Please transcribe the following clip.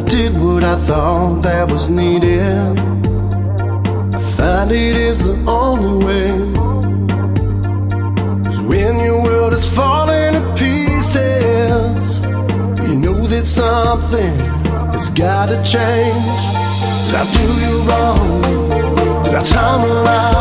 did what I thought that was needed. I find it is the only way. 'Cause when your world is falling to pieces, you know that something has gotta change. Did I do you wrong? Did I time a lie?